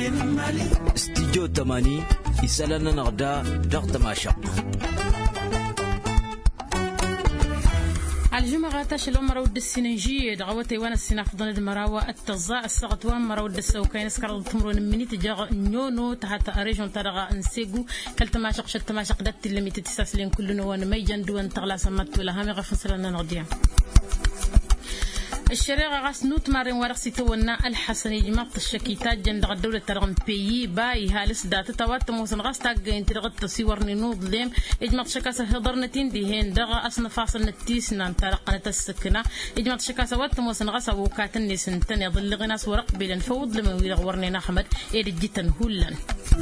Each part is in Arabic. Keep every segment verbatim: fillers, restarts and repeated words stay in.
استديو تماني يسألنا نغدا ضغط ماشا الجمعة تشل مرود السنجية دعوتي وانا السنة فضل المراوة التزاء السقطوان مرود السوكين سكر التمرون مني تجا نيونو تحت أريجون ترغى انسيجو كالتماشق شتماشق دات اللي متتساسلين كلنا وانا ميجان دوان تغلا سمت ولا هامي غفصلنا نغديا الشريعة غاس نوت مارين ورقسي تونا الحسني جماعة الشكيتات جند الدولة ترغم بيي باي هالس دات توات موسن غاس تاقين ترغت تصيورني نوض ليم إجماعة شكاسة هضرنتين ديهين دغا أصنا فاصل نتيسنا انترقنا السكنة إجماعة شكاسة وات موسن غاس وكاتني سنتن يضل غناس ورق بلن فوض لما ويغورني نحمد إيد جيتن هولن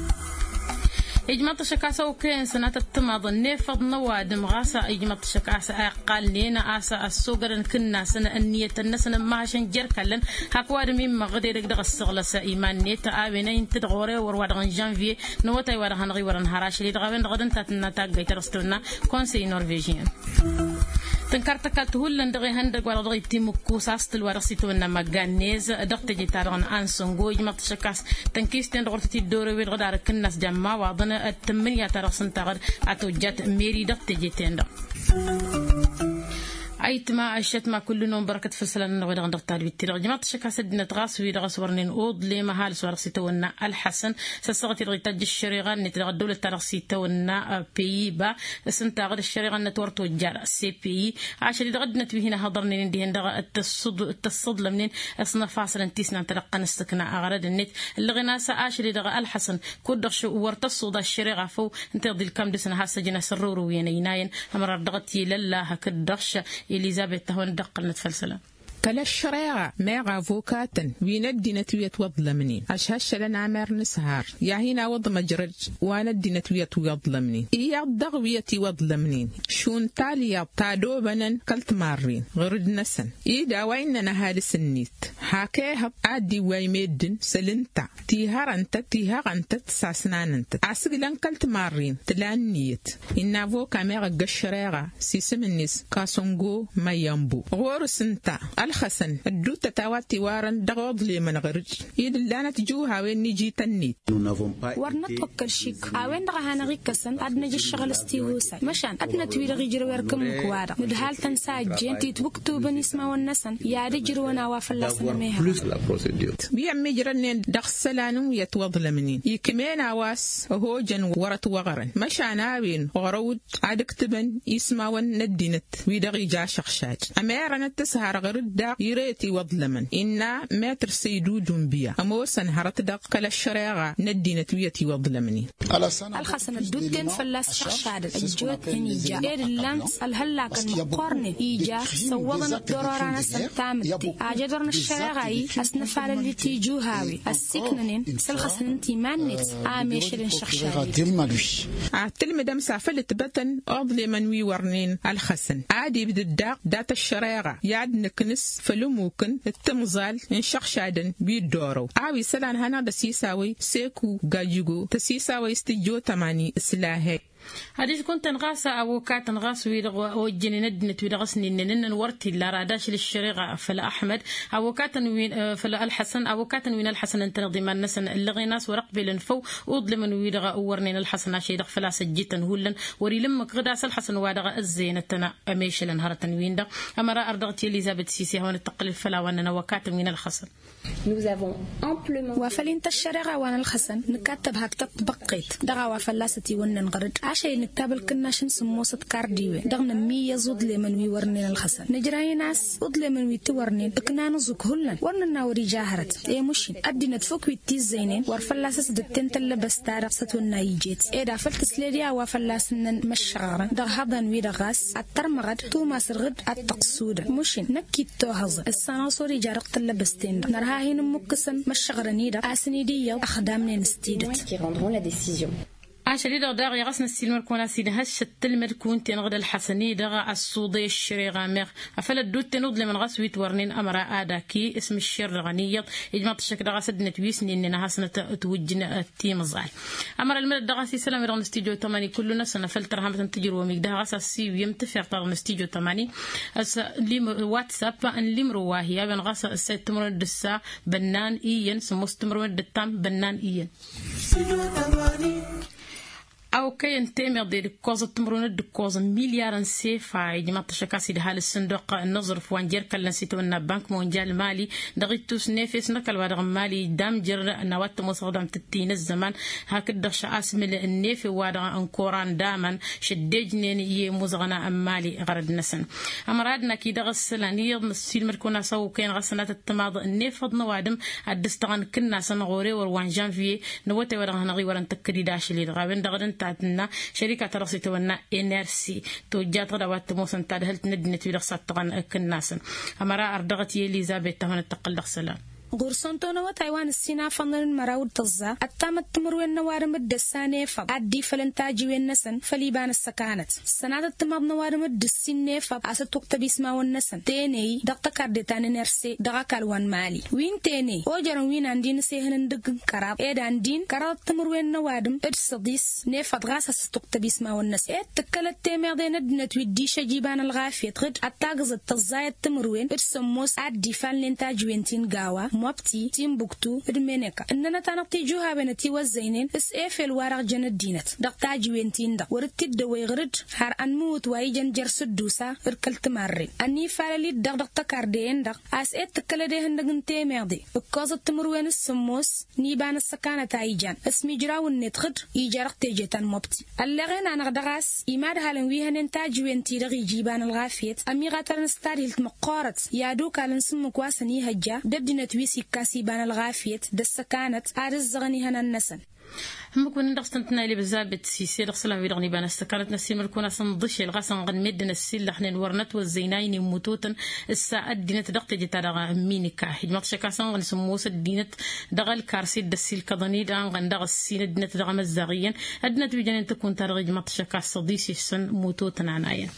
إجماع شكاسة وكين سنة التماض نفض نوادم غاسة إجماع شكاسة أقل لينا آسا السوقر كنا سنة النية النسنة ما عشان جركلن هكواد مما غديرك دغ السغلة إيمان نيتا آبينين تدغوري ورواد غن جانفي نوتاي وارهان غي ورن هراش اللي دغابين غدن تاتنا تاقاي ترستلنا كونسي نورفيجيان تنكرتك تهولن دغي هندق ولا دغي تيمكو ساستل ورسيتو إن مجانيز دقت جيتارون أنسونجو إجماع شكاس تنكيستين دغرتي الدوري وين غدار كناس جماعة وعضنا التمنية ترسن تغر عتوجات ميري دقت جيتين دق أيت ما عشت ما كل نوم بركة فصلنا نغير عند الطالب التلغ جماعة الشكا سدنا تغاس ويدغس ورنين أوض لي مهال سوارسي تونا الحسن سسغت الغيتاج الشريغة نتلغ الدولة ترغسي تونا بي با سنتا غد الشريغة نتورتو الجار سي بي عشان إذا غدنا هنا هضرني ندي هندغ التصد التصد لمنين أصنا فاصل انتيسنا تلقى نستكنا أغرد النت اللي غناسة عشان إذا الحسن كودش ورتصد الشريغة فو انت ضل كم دسنا هاسجنا سرور وينيناين أمر دغتي لله هكدرش إليزابيث تهون دقل نتفلسلة كلا الشريعة ما غافوكاتن ويندي نتوية وظلمني أشهش لنا عمر نسهار يا هنا وض مجرج واندي نتوية وظلمني إيا الضغوية وظلمني شون تالي تادو بنن كلت مارين غرد نسن إيدا ويننا هاد سنيت حاكيها عادي ويميدن سلنتا تيهار انت تيهار انت تساسنان انت عسقلن كلت مارين تلانيت إنا فوكا ميغا الشريعة سيسم الناس كاسونغو ما ينبو غور سنتا الحسن الدوت تاواتي وارن دغوض لي من غرج يد لانا تجوها وين نجي تنيت ورنا توكل شيك وين دغها نغي كسن اد نجي الشغل استيوسا مشان ادنا تويل غيجر ويركم كوارا مدهال تنساجين تيتوكتو بن اسما والنسن يا رجر وانا وافلسنا ميها بيعمي جرنين دغسلانو يتوضل منين يكمين عواس هو جن ورت وغرن مشان عاوين غرود عادكتبن اسما وندينت ويدغي جا شخشاج اميرنا تسهر غرد دا يريتي وظلمن إنا ما ترسيدو جنبيا أموسن هرت دا كلا الشريعة ندينة ويتي وظلمني الخسن الدود كان فلاس شخشاد الجوات هنيجا إير اللانس الهلا كان مقارنة إيجا سوضنا الدرارانا سنتامتي أجدرنا الشريعة أسنف على اللي تيجو هاوي السكنين سلخسن انتي مانت آميشلن شخشاد عتل مدام سافلت بطن أظلمن ويورنين الخسن عادي بدالداق دات الشريعة يعد نكنس فلوموكن التمزال ان شخشادن بيدورو عاوي سلان هنا دسيساوي سيكو غاجيغو تسيساوي استجو تماني سلاهي هذه كنت نغاسة أو كات نغاس ويرغ وجني ندنت ويرغسني إننا نورتي لا راداش للشريعة فلا أحمد أو كات وين فلا الحسن أو كات وين الحسن أنت نضم النسن اللي غيناس ورقبي لنفو وظلم من ويرغ ورنين الحسن عشان يدخل فلا سجيتا هولن وري لما غداس الحسن وادغ الزينة تنا أميش لنهار وين ده أما رأى أرضتي إليزابيث سيسي هون التقل فلا وأننا وكات وين الحسن وفلين الشريعة وأنا الحسن نكتب هكتب بقيت دغا وفلاستي وننغرد عشان نكتب الكناشن سموسة كارديوي دغنا مية زود لمن ويورنين الحسن نجراي ناس زود لمن ويتورنين اكنا نزوك هلن ورننا وري جاهرت ايه مشين ادي نتفوك ويتيز زينين ورفلاسس دتين تلبس تارقصت ونايجيت ايه دا فلتس ليريا وفلاسن مشغرن دغ هضن ويدغاس الترمغد توماس الغد التقصودة مشين نكي توهز السناصوري جارق تلبستين نرها هين مكسن مشغرني دا اسني دي أخدامنا نستيدت عشري دغ داغ يغسن السلمر كونا سيد هش التلمر كونتي نغد الحسني دغ الصودي الشري غامر أفلا الدوت تنود لمن غسويت ورنين أمر آداكي اسم الشر غنيط إجماع الشك دغ سدنا تويسني إننا هسنة توجنا التيم الزعل أمر المرد دغ سي سلام يرغن استيجو تماني كلنا سنة فلتر همة تجر وميك دغ غسا سي ويمتفر ترغن استيجو تماني أس ليم واتساب أن ليم رواهي بن غسا السيد تمر الدسا بنان إيين سمستمر الدتام بنان إيين أو كي ينتمي دير كوزة تمرون دكوزة مليار سيفا يجمع تشكاسي لهال الصندوق النظر فوانجير كلا سيتونا بنك مونجال مالي دغيتوس نفس نكال وادغ مالي دام جر نوات مصغدم تتين الزمان هكذا شاس من النيف وادغ انكوران داما شدجنين يه مزغنا مالي غرد نسن أمرادنا كي دغ السلانية نسيل مركونا سو كين غسنات التماض النيف فضنا وادم الدستغان كنا سنغوري وروان جانفي نواتي وادغ هنغي وران تكري داش اللي دغابين دغدن تاعتنا شركة راسي تونا إنرسي توجات غدوات موسن تاع هل تندني تبي رخصة طبعا كناسن أمرا أردغت إليزابيث تهون التقل سلام غورسونتونا وتايوان السينا فنن مراود تزا التامت تمروين نوارم الدسانة فب عدي فلنتاجي والنسن فليبان السكانت السنة التماب نوارم الدسين فب عسد وقت بيسما والنسن تاني دقتا كاردتان نرسي دقا كالوان مالي وين تاني اوجرن وين عندين سيهن دق كراب ايد عندين كراب تمروين نوارم الصديس نفط غاسة ستوقت بيسما والنسن ايد تكالت تامي دين ادنت ويديش جيبان الغافية تغد التاقز التزايد تمروين السموس عدي فلنتاجي وينتين قاوة موبتي تيمبوكتو رمينيكا اننا تنقطي جوها بنتي والزينين اس اف الورق جن دينت دقتاجي وينتين دا ورتد دوي غرد هار انموت وايجن جرس الدوسا اركلت ماري اني فاللي دق دق كاردين دق اس ات تكلدي هندغن تيميدي بكوز التمروين السموس نيبان السكانه تايجان اسمي جراو النتخد يجرق تيجتان موبتي اللغين انا غدغاس ايماد هالن ويهن تاجي وينتي دغي جيبان الغافيت امي غاترن ستاري المقارت يادو كالن سمك واسني هجا دبدنا ويسي كاسي بان الغافيت دس كانت عارز غني هنا النسن هم كون ندستنتنا اللي بزاف بتسيسي رسلا في دغني بان استكانت نسيم الكون صندش الغسن غن مدنا السيل حنا الورنت والزينين موتوتن الساعه دينت دقت جتا مينيكا حجمت شكاسن غن سموس دينت دغل كارسي دسيل كضني دان غن دغ السين دينت دغ مزاغيا ادنت بجن تكون ترغي مت شكاس صديسي سن موتوتن عنايا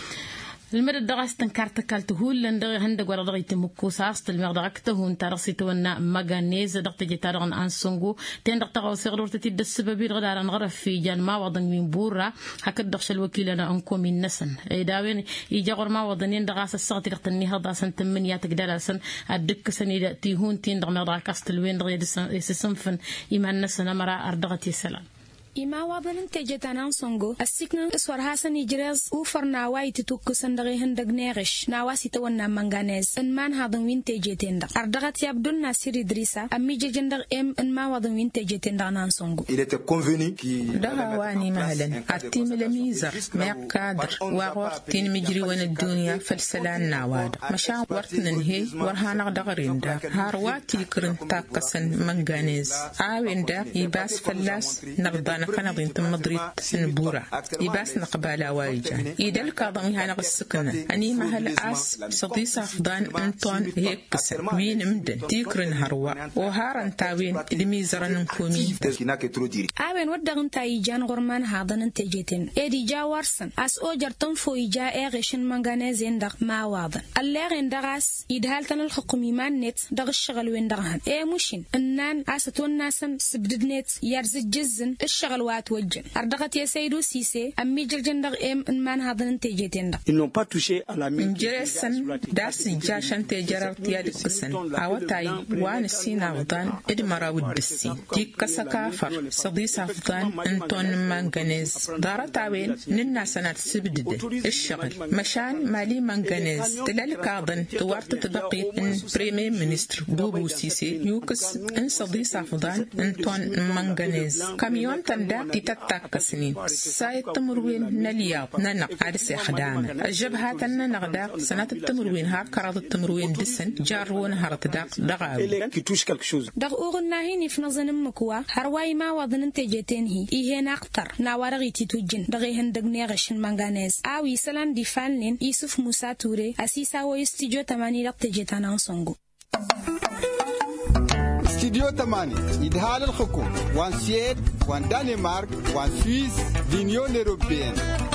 المرد دغاس تنكارت كالتهول لندغ هندغ ورا دغيت مكوساست المردغكته هون ترسيتونا ماغانيز دغت جيتارغن انسونغو تين دغت غو سيغلور تتي دسببي غدار نغرف في جان ما وضن من بورا هكا دغش الوكيل انا انكو من نسن اي داوين يجغر ما وضنين دغاس الصغتي دغت النهضه سن تمنيا تقدر سن ادك سني تي هون تين دغ مردغكاست الوين دغ يسسنفن يمان نسن مرا اردغتي سلام إما وابن تجتنا سونغو السكن اسور حسن يجرز وفرنا واي تتوك سندغي هندق نيغش نواسي تونا منغانيز ان مان هادن وين تجتين دق اردغت يابدو ناصر ادريسا امي جندق ام ان ما وادن وين تجتين دغ سونغو il était convenu qui دغ واني مهلا التيم الميزر ما قادر وقتين مجري وين الدنيا فلسلان نواد مشا ورتن هي ورهانا دغرين دا هارواتي كرن تاقسن منغانيز عاوين دا يباس فلاس نغضان كان ضينت مدريد سنبورة يباس نقبالة وايجا يدل كاظمي هانا السكنة أني مهل أس صديسة فضان أنطون هيك كسر وين مدن تيكرن هروا وهارن تاوين الميزرن نكومي آوين ودغن تايجان غرمان هادن انتجتين إيدي جا وارسن أس أوجر تنفو إيجا إيغشن منغانيزين دغ ما واضن الليغين دغاس يدهالتن الحكومي مان نت دغ الشغل وين دغهن إيه مشين إنان أستون ناسن سبدد نت يرزج جزن الشغل وات وجن أردغت يا سيدو سيسي أمي جرجن دغ إم إن مان هادن انتجتين دغ ils n'ont pas touché à la mine جرسن داس جاشن تجرر تيادي قسن عواتاي وان السينا غضان إدمارا ودسي تيك كسكافر صديسة فضان انتون مانغانيز دارتاوين ننا سنة سبدد الشغل مشان مالي مانغانيز تلال كاظن توارت تبقي ان بريمي منستر بوبو سيسي يوكس ان صديسة فضان انتون مانغانيز كاميون تندا تتتاكسنين سايت تمروين نلياط ننق عرسي خدامة الجبهات ننغدا سنة التمروين ها كراد التمروين دسن جارون هرت داق دغاوي دغ أغناهيني في نظن مكوا هرواي ما وضن انتجتين هي إيه ناقتر ناوارغي تتوجن دغي هندق نيغشن مانغانيز آوي سلام دي فالنين يوسف موسى توري أسيسا ويستيجو تماني لق تجتانا سونغو استديو تمانية يدهال الحكومة وان سويد وان دنمارك وان سويس لينيون أوروبيين.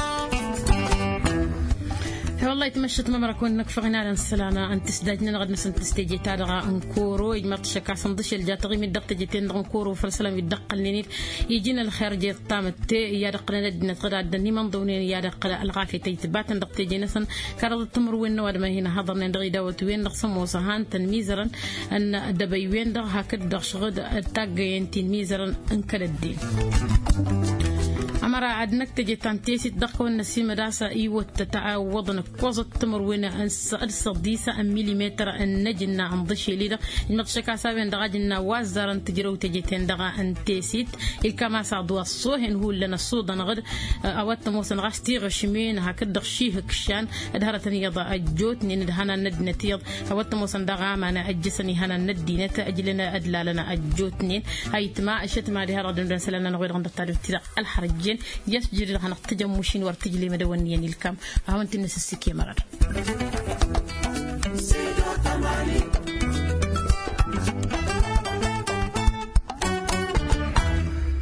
والله تمشت ما مركون نكفغنا على السلانة أن تسدجنا نقد نسن تستجي تارغا أنكورو يجمع تشكا صندش الجاتغي من دقة جتين أنكورو فرسلام يدق النيل يجينا الخارج الطام التي يارقنا ندنا تغدا الدني من دونين يارق الغافي تيتبات دقة جينسن كارد التمر وين نواد ما هنا حضرنا ندغي داوت وين نقسم وصهان تنميزرا أن دبي وين دغ هكذا شغد التاجين تنميزرا أنكر الدين. أمر عدنك تجي تنتيسي تدقوا النسيم راسا إيوة تتعوضنا قوزة تمروينا أنس الصديسة أم مليمتر النجنا عن ضشي ليدا المتشكا سابين دغاجنا وازارا تجرو تجي تندغا أنتيسيت الكما سعدوا الصوهن هو لنا الصودا نغد أوات موسن غاستي غشمين هكذا شيه كشان أدهرتني يضا أجوت نين هنا ند نتيض أوات موسن دغا معنا أجسني هنا ندي نتا أجلنا أدلا لنا أجوت نين هاي تما أشت ما دي هرا دون سلنا نغير عند التاريخ الحرجين يسجل لها نقتجم مشين وارتجلي مدونيين الكام هاو انت نسسكي مرر.